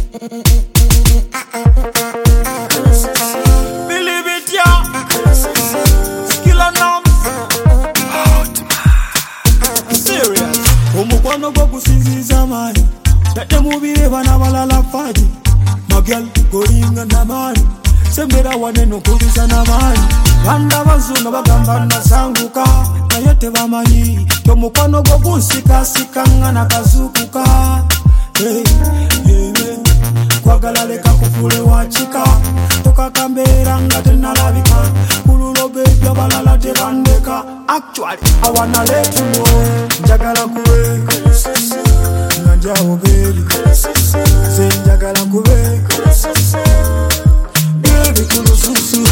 Believe it, yeah. Skill and numbers. Serious. Omukwano gwo gusinziza amaanyi. Tete mubire bana balala faji. Magyal golinga namani. Sembera wane nokuliza namani. Banda bazunga bagamba nasanguka. Naye tebamanyi. Omukwano gwo gunsikasikanga nakazukuka. Hey, hey, hey. Kwagala leka kufule wachika. Toka kambera nga tenalabika. Kululo baby abalala tebandeka. Actually, I wanna let you know. Njagala kuwe Nanjao baby Njagala kuwe Baby kulu susu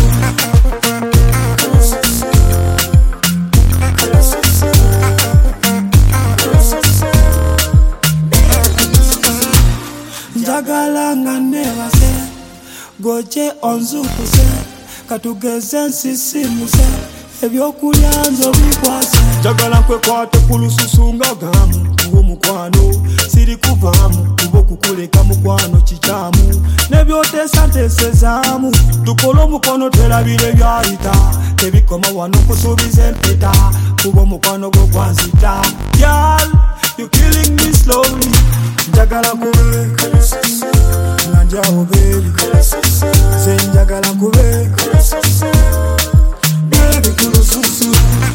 Njagala nganewa se Goche onzuku se Katugeze nsisi muse Ebyokulya nzo bikwase Njagala nkwekwate kulususu nga gamu Kubo mukwano siri kuvamu Kubo kukuleka mukwano chichamu Nebyotesa ntesezaamu Tukolo mukono terabire byayita Tebikoma wano kusubiza empeta Kubo mukwano gwo gwanzita Girl, you killing me slowly Njagala kube Nanjao baby Njagala kube Baby kulu susu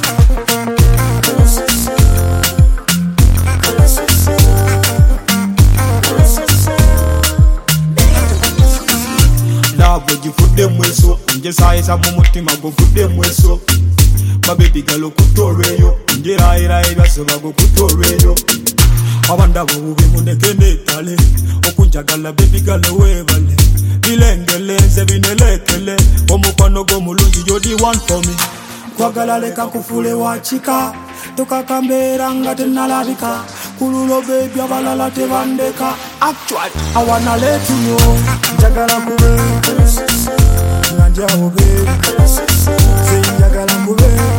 Love gifude mweso Njesaisa mumutima gufude mweso Baby galo kutoreyo Njeraira ebyasoba go kutoreyo Abandabo bubi munekene tale Okunjagala baby galo webale Bilengelenze binelekele Omukwano gwo mulungi you're the one for me Kwagala leka kufule wachika Toka kambera nga tenalabika Kululo baby abalala tebandeka Actually, I wanna let you know Njagala kube Nanjao baby Njagala kube